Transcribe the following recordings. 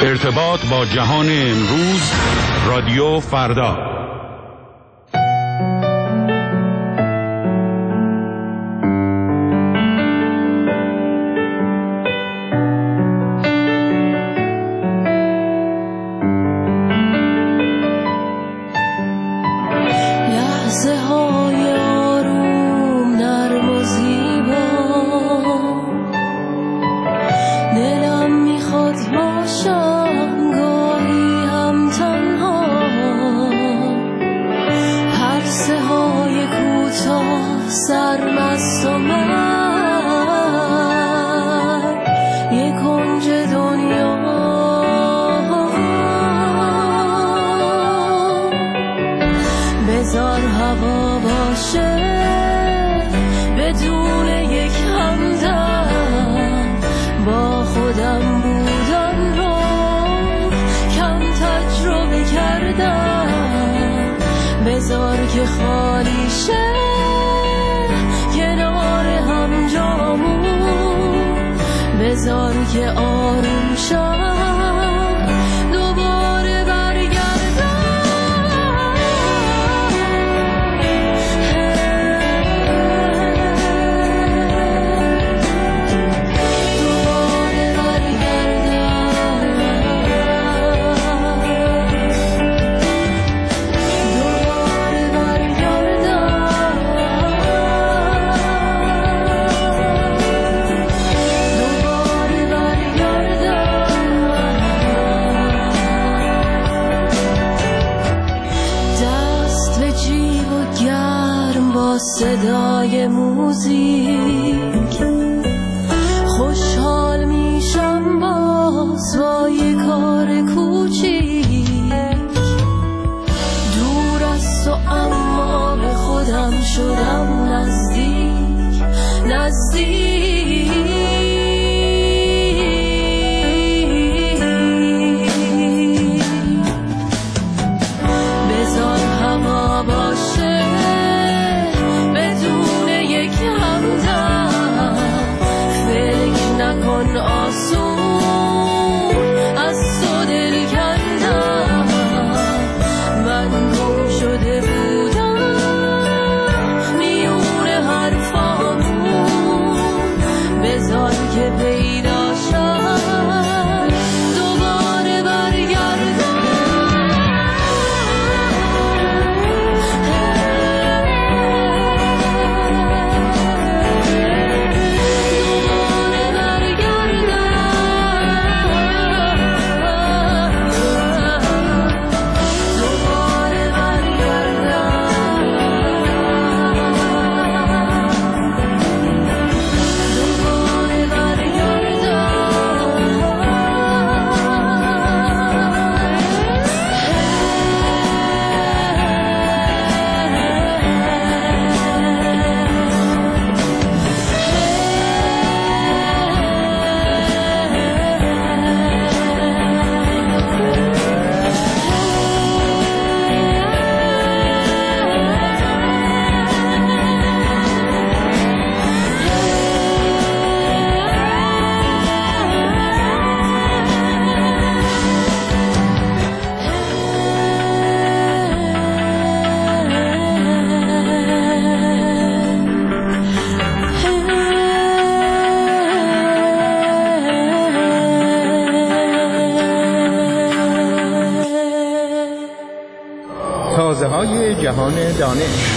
ارتباط با جهان امروز، رادیو فردا. بذار هوا باشه بدون یک همدم، با خودم بودن رو کم تجربه کردم. بذار که خالی شه کنار هم جامون، بذار که آروم شم دوباره برگردم. صدای موزیک خوشحال میشم باز با یه کار کوچیک، دور است و اما به خودم شدم نزدیک نزدیک. بذار هوا باشه آسون از تو دل کندم، من گم شده بودم میون حرفامون. بذار که پیدا شم دوباره برگردم. تازه‌های جهان دانش.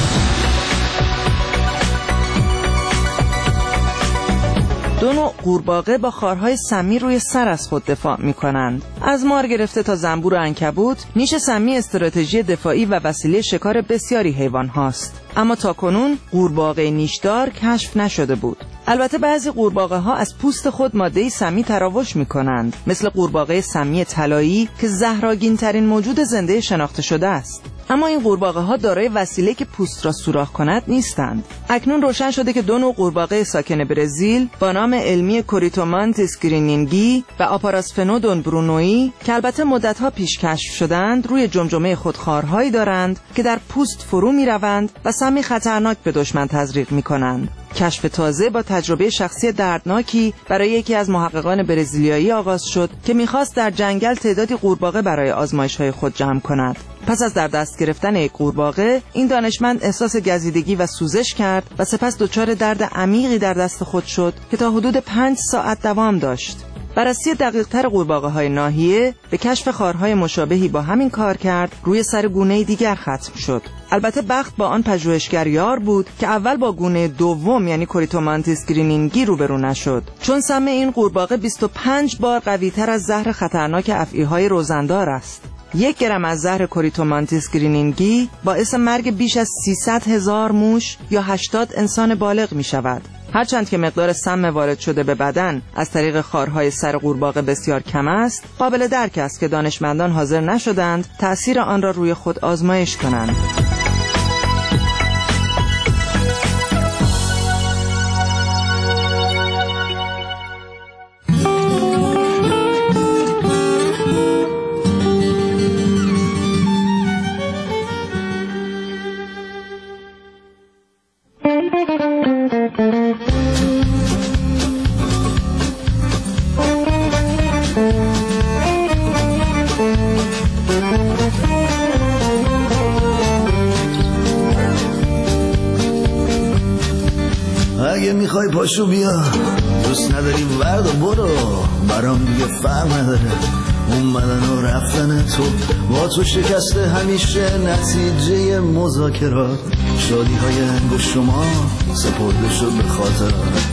دو نوع قورباغه با خارهای سمی روی سر از خود دفاع می‌کنند. از مار گرفته تا زنبور و عنکبوت، نیش سمی استراتژی دفاعی و وسیله شکار بسیاری حیوان هاست. اما تاکنون قورباغه نیشدار کشف نشده بود. البته بعضی قورباغه‌ها از پوست خود ماده سمی تراوش می‌کنند، مثل قورباغه سمی طلایی که زهرآگین‌ترین موجود زنده شناخته شده است. اما این قورباغه‌ها دارای وسیله که پوست را سوراخ کند نیستند. اکنون روشن شده که دو نوع قورباغه ساکن برزیل با نام علمی کوریتومانتیس گرینینگی و آپاراسفنودون برونویی که البته مدت‌ها پیش کشف شدند، روی جمجمه خود خارهایی دارند که در پوست فرو می‌روند و سمی خطرناک به دشمن تزریق می‌کنند. کشف تازه با تجربه شخصی دردناکی برای یکی از محققان برزیلیایی آغاز شد که می‌خواست در جنگل تعدادی قورباغه برای آزمایش‌های خود جمع کند. پس از در دست گرفتن یک قورباغه، این دانشمند احساس گزیدگی و سوزش کرد و سپس دچار درد عمیقی در دست خود شد که تا حدود 5 ساعت دوام داشت. بررسی دقیق‌تر قورباغه‌های ناحیه به کشف خارهای مشابهی با همین کار کرد روی سر گونه دیگر ختم شد. البته بخت با آن پژوهشگر یار بود که اول با گونه دوم یعنی کوریتومانتیس گرینینگی روبرو نشد، چون سم این قورباغه 25 بار قوی‌تر از زهر خطرناک افعی‌های روزندار است. 1 گرم از زهر کوریتومانتیس گرینینگی باعث مرگ بیش از 300,000 موش یا 80 انسان بالغ می شود. هرچند که مقدار سم وارد شده به بدن از طریق خارهای سر قورباغه بسیار کم است، قابل درک است که دانشمندان حاضر نشدند تأثیر آن را روی خود آزمایش کنند. اگه میخوای پاشو بیا، دوست نداری ورد و برو، برام دیگه فرق نداره اومدن و رفتن تو، با تو شکسته همیشه نتیجه مذاکرات، شادی های انگشت شما سپرده شد به خاطرات.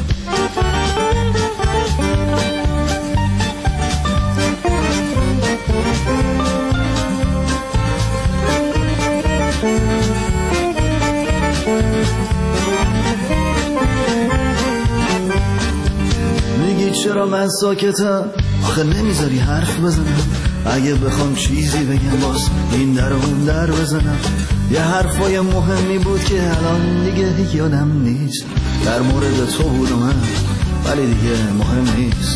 چرا من ساکتم؟ آخه نمیذاری حرف بزنم، اگه بخوام چیزی بگم باز این در اون در بزنم. یه حرفای مهمی بود که الان دیگه یادم نیست، در مورد تو بود و من، ولی دیگه مهم نیست.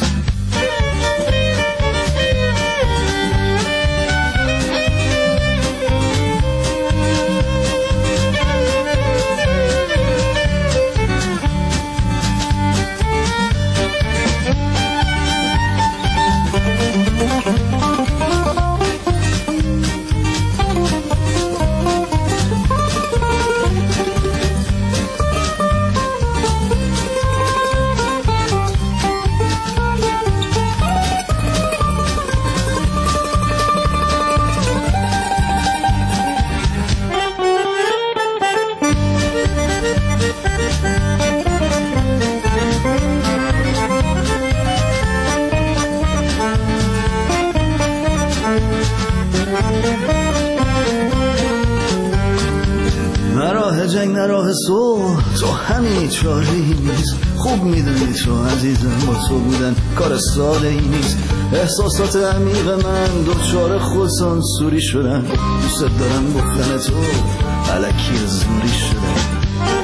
جنگ نه راه صلح، تو همین چاره‌ای نیست. خوب میدونی تو عزیزم با تو بودن کار ساده ای نیست. احساسات عمیق من دوچار خودسانسوری شدن، دوست دارم گفتن تو الکی زوری شدن.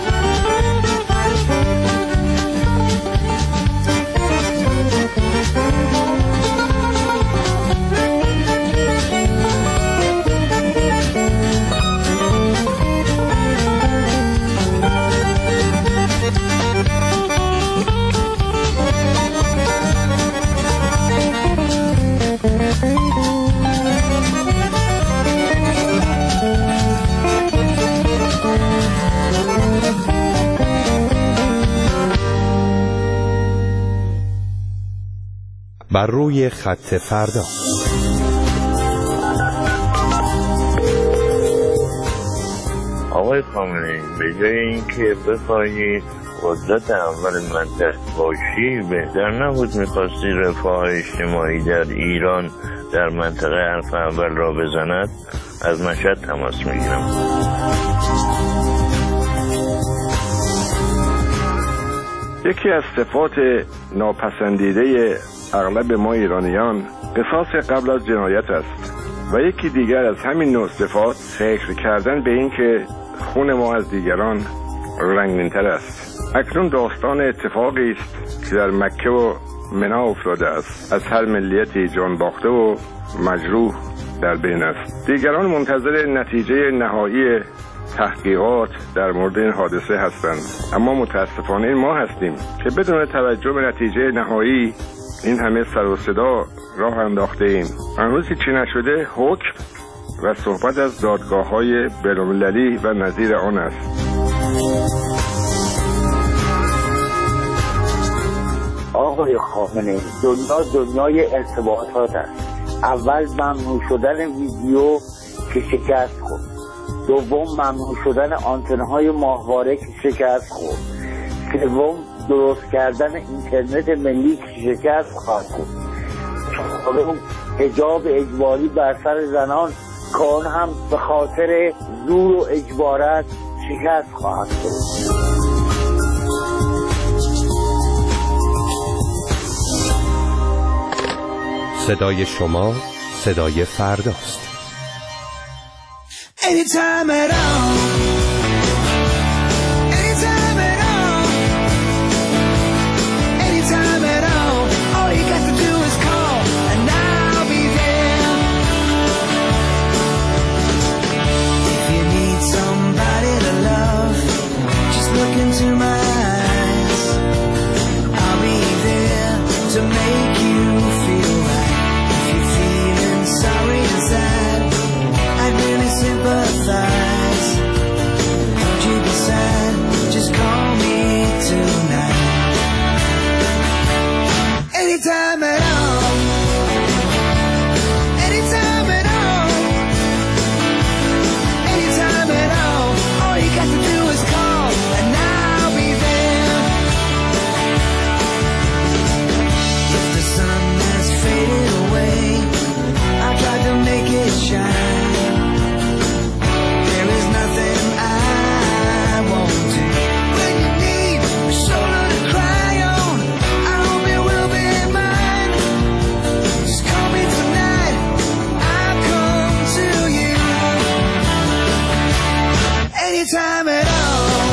بر روی خط فردا. آقای خامنه‌ای، به جای اینکه بخواهی قدرت اول مملکت باشی، بهتر نبود میخواستی رفاه اجتماعی در ایران در منطقه حرف اول را بزند؟ از مشهد تماس میگیرم. یکی از صفات ناپسندیده اغلب ما ایرانیان قصاص قبل از جنایت است و یکی دیگر از همین نوع صفات فکر کردن به این که خون ما از دیگران رنگین‌تر است. اکنون داستان اتفاقی است که در مکه و منی افتاده است. از هر ملیتی جان باخته و مجروح در بین است. دیگران منتظر نتیجه نهایی تحقیقات در مورد این حادثه هستند، اما متاسفانه این ما هستیم که بدون توجه به نتیجه نهایی این همه سر و صدا راه انداخته ایم. هنوز چی نشده حکم و صحبت از دادگاه‌های بین‌المللی و نظیر آن است. آقای خامنه‌ای، دنیای ارتباطات است. اول ممنوع شدن ویدیو که شکست خورد، دوم ممنوع شدن آنتن‌های ماهواره که شکست خورد، سوم درست کردن اینترنت ملی که شکست خواهد خورد، چهارم حجاب اجباری بر سر زنان که آن هم به خاطر زور و اجبارات شکست خواهد خورد. صدای شما صدای فرداست. Anytime at all. Anytime at all. Anytime at all. All you got to do is call and I'll be there. If you need somebody to love, just look into my eyes. I'll be there to make you feel right. If you're feeling sorry inside, I'd really sympathize. Don't you decide, just call me tonight. Anytime at all. Anytime at all. Anytime at all. All you got to do is call and I'll be there. If the sun has faded away, I tried to make it shine. There is nothing I won't do. When you need a shoulder to cry on, I hope it will be mine. Just call me tonight, I'll come to you. Anytime at all.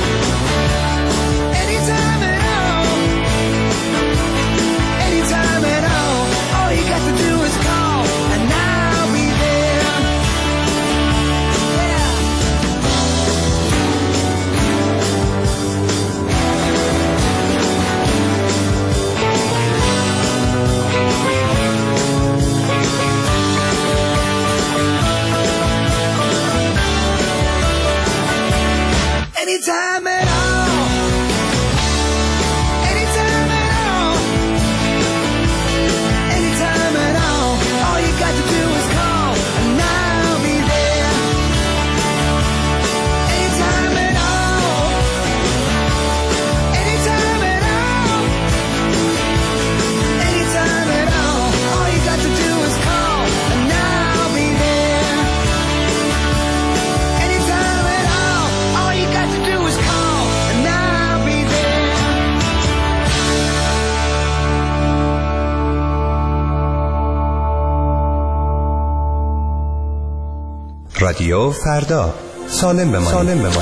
Anytime at all. Anytime at all. All you got to do is call and I'll be there. Yeah. Anytime at all. Anytime at all. Anytime at all. All you got to do is call and I'll be there. Anytime at all. Anytime at all. Anytime at all. All you got to do is call and I'll be there. Anytime at all. All you got to do is call and I'll be there. رادیو فردا، سالم بمانید.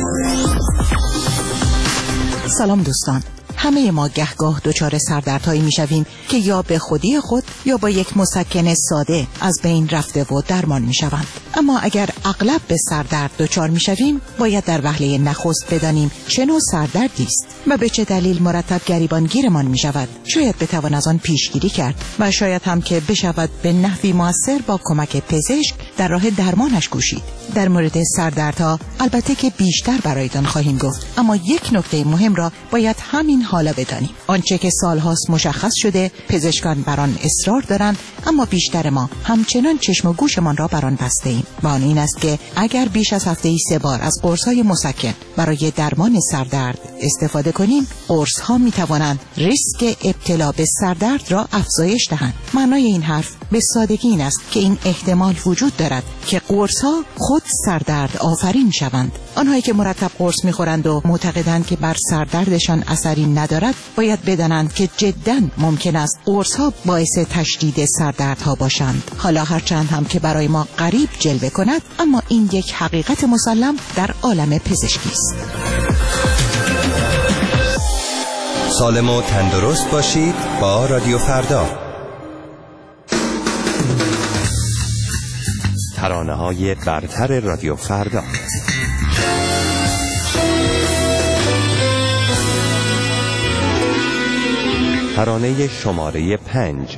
سلام دوستان. همه ما گهگاه دچار سردردهایی میشویم که یا به خودی خود یا با یک مسکن ساده از بین رفته و درمان میشوند. اما اگر اغلب به سردرد دچار میشویم، باید در وهله نخست بدانیم چه نوع سردردی است و به چه دلیل مرتب گریبانگیرمان میشود. شاید بتوان از آن پیشگیری کرد و شاید هم که بشود به نحوی موثر با کمک پزشک در راه درمانش کوشید. در مورد سردردها البته که بیشتر برایتان خواهیم گفت، اما یک نکته مهم را باید همین حالا بدانیم. آنچه که سالهاست مشخص شده، پزشکان بر آن اصرار دارند، اما بیشتر ما همچنان چشم و گوشمان را بر آن بسته ایم. و آن این است که اگر بیش از هفته‌ای 3 بار از قرص‌های مسکن برای درمان سردرد استفاده کنیم، قرص‌ها می‌توانند ریسک ابتلا به سردرد را افزایش دهند. معنای این حرف به سادگی این است که این احتمال وجود دارد که قرص‌ها خود سردرد آفرین شوند. آنهایی که مرتب قرص می‌خورند و معتقدند که بر سردردشان اثری ندارد، باید بدانند که جداً ممکن است قرص‌ها باعث تشدید سردردها باشند. حالا هرچند هم که برای ما غریب جلوه کند، اما این یک حقیقت مسلم در عالم پزشکی است. سالم و تندرست باشید با رادیو فردا. ترانه‌های برتر رادیو فردا. ترانه شماره 5.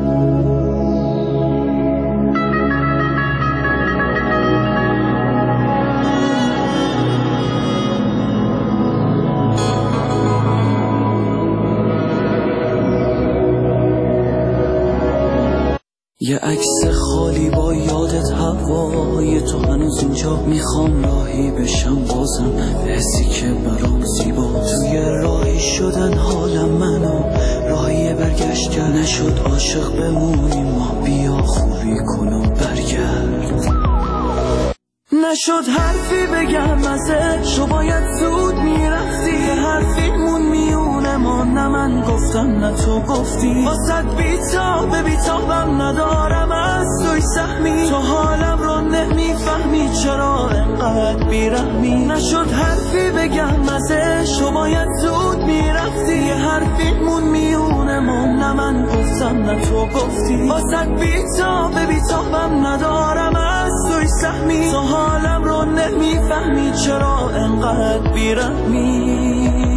یه عکس خالی با یادت هوای تو هنوز اینجا، میخوام راهی بشم بازم به حسی که برام زیبا. توی راهی شدن حالم منو راهی برگشت کرد، نشد عاشق بمونیم ما، بیا خوبی کنم برگرد. نشد حرفی بگم ازش، تو باید زود میرفتی، حرفیمون میونه ما، نه من گفتم نه تو گفتی. واسد بیتابم ندارم از توی سهمی، تو حالم رو نمیفهمی چرا انقدر بیرحمی. نشد حرفی بگم ازش، تو باید زود میرفتی، حرفیمون میونه ما، نه من گفتم نه تو گفتی. واسد بیتابم ندارم از توی سهمی، تو حالم رو نمیفهمی چرا انقدر بیرحمی.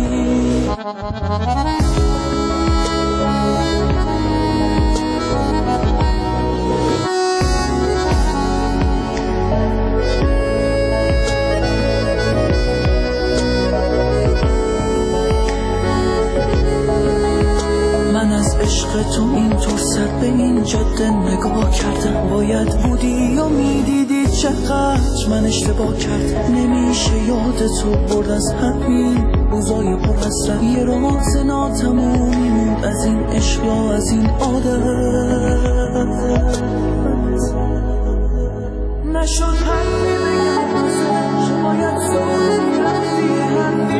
من از عشق تو اینطور سر به این جاده نگاه کردم، باید بودی و میدیدی چقدر من اشتباه کردم. نمیشه یاد تو برد از همین روزای پر حسرت، یه راز ناتمومی موند از این عشق یا از این عادت. نشد حرفی بگم ازش، باید زود میرفتی، حرفی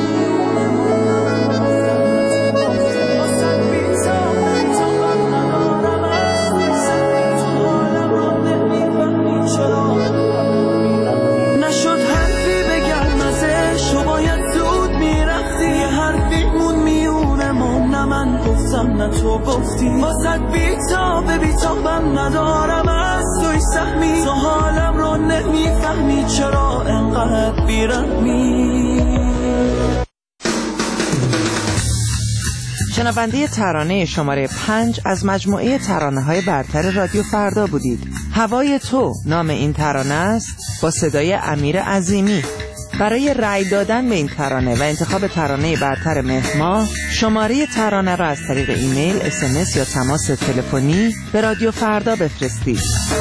نه تو گفتی. واسد بیتابم ندارم از توی سهمی، تو حالم رو نمیفهمی چرا انقدر بیرحمی. شنونده ترانه شماره 5 از مجموعه ترانه‌های برتر رادیو فردا بودید. هوای تو نام این ترانه است، با صدای امیر عظیمی. برای رأی دادن به این ترانه و انتخاب ترانه برتر مهر ماه، شماره ترانه را از طریق ایمیل، SMS یا تماس تلفنی به رادیو فردا بفرستید.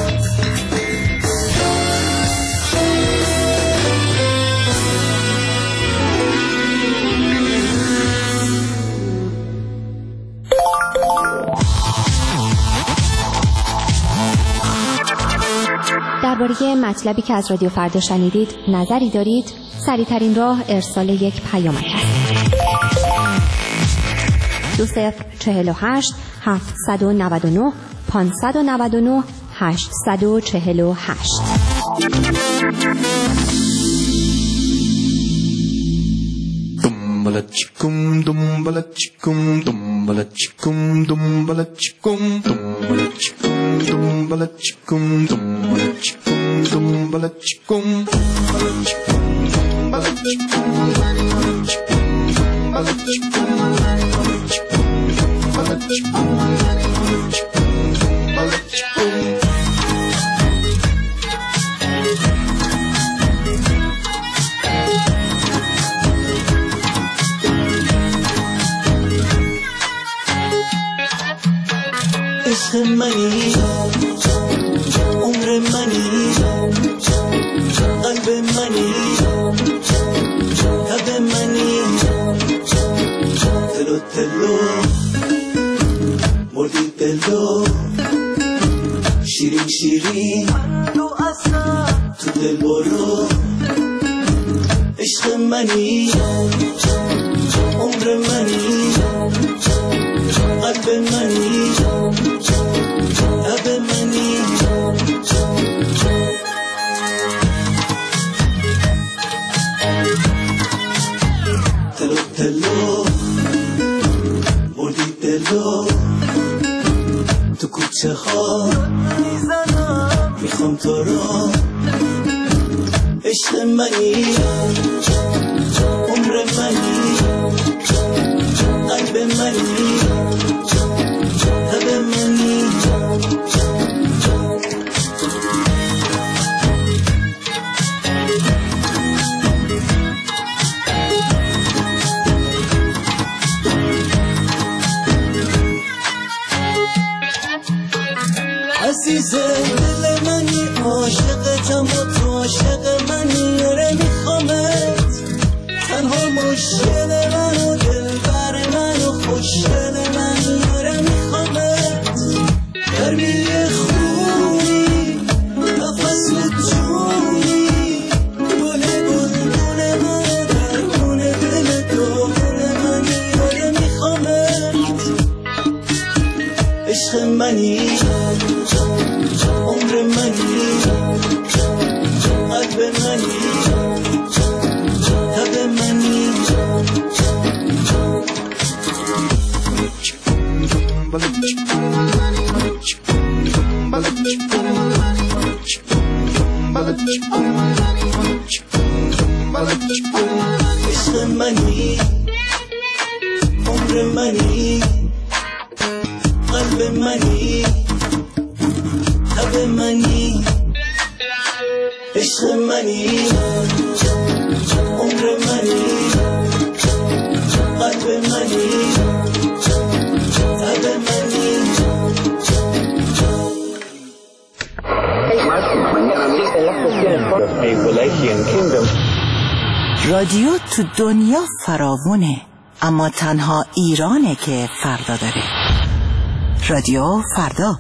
درباره مطلبی که از رادیو فردا شنیدید نظری دارید؟ سریع‌ترین راه ارسال یک پیامک است. 2048 799 599 848. Dumbalachikum dumbalachikum dumbalachikum dumbalachikum dumbalachikum dumbalachikum dumbalachikum dumbalachikum عشق منی، عمر منی، قلب منی، لب منی، تلو تلو مردی دلو، شیرین شیرین تو دل برو. عشق منی، عمر منی، قلب منی، لب منی. تلو تلو بردی دلو، تو کوچه ها میخوام تو را. عشق منی، عمر منی، قلب منی، عزیز دل منی، عاشقتم و تو عاشق منی، آره میخوامت. تنها مشکل من و دلبر من و خوشگل من، آره میخوامت. گرمی خونی نفس جونی، گل گلگون من در گون دل داغون منی، آره میخوامت. عشق منی، عمر منی، قلب منی، تب منی. عشق منی، عمر منی، قلب منی، تب منی. عشق منی، عمر منی، قلب منی، تب منی. رادیو تو دنیا فراوونه، اما تنها ایرانه که فردا داره. رادیو فردا.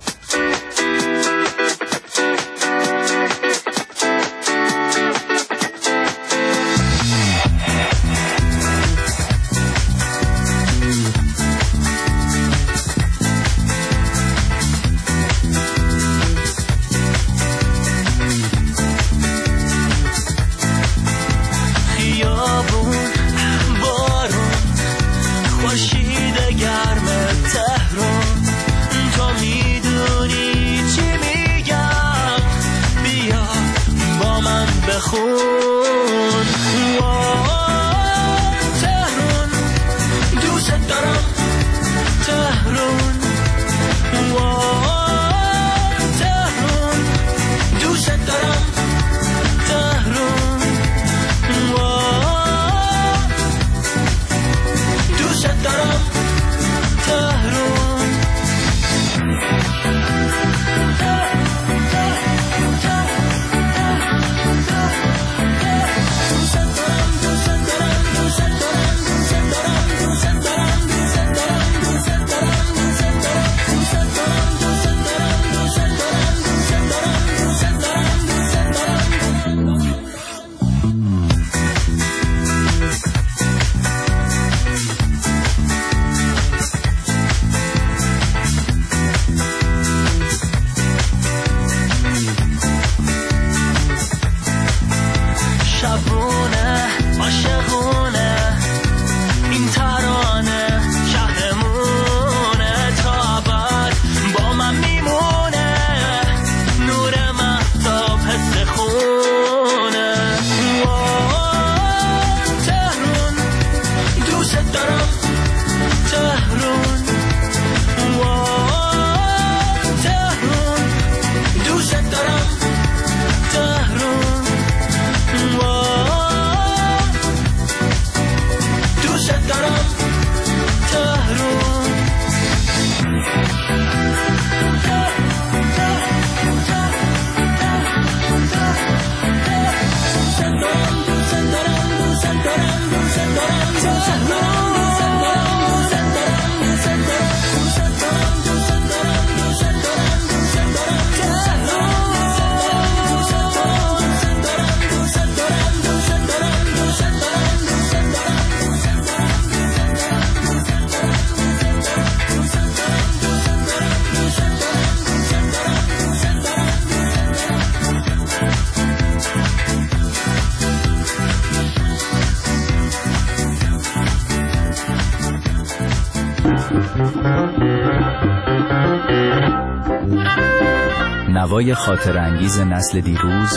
نوای خاطر انگیز نسل دیروز،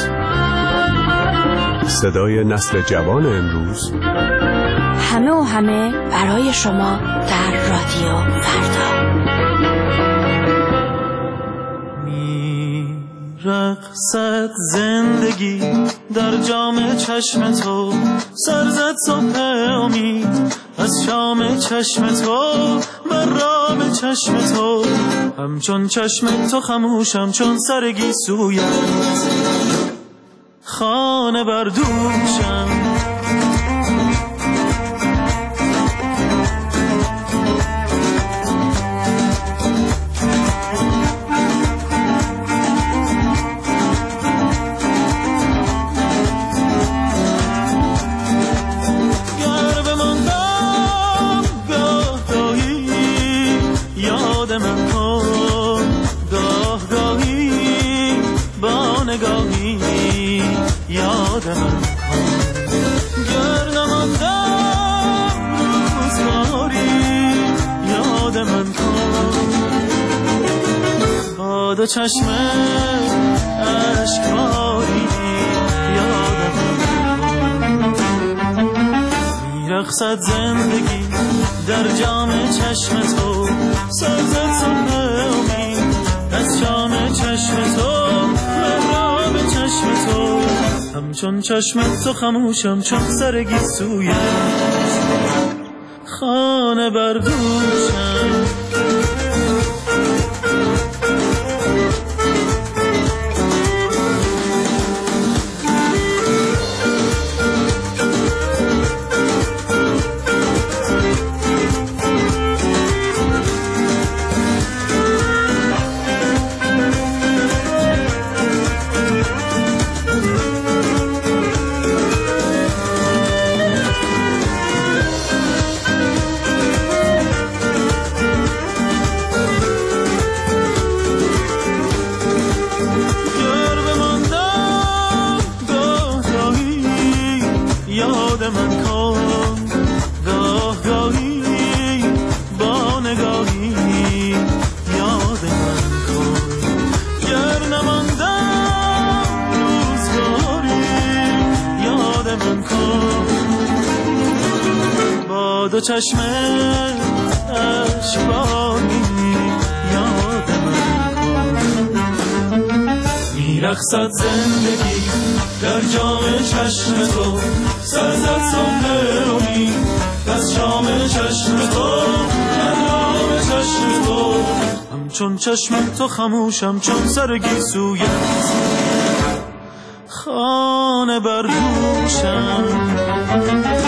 صدای نسل جوان امروز، همه و همه برای شما در رادیو فردا. رقصد زندگی در جام چشم تو، سرزد صبح امید از شام چشم تو مرا به چشم تو، همچون چشم تو خموشم چون سر گیسویت، خانه بردوشم. دو چشم اشکباری یادم میرقصد زندگی در جام چشم تو، سازد صبح امید از شام چشم تو، مرا به چشم تو، همچون چشم تو خموشم چون سر گیسویت، خانه بردوشم. دو چشم اشکباری یادم میرقصد زندگی در جام چشم تو، سرزد صبح امید از شام چشم تو، مرا به چشم تو، همچون چشم تو خموشم چون سر گیسویت، خانه بردوشم.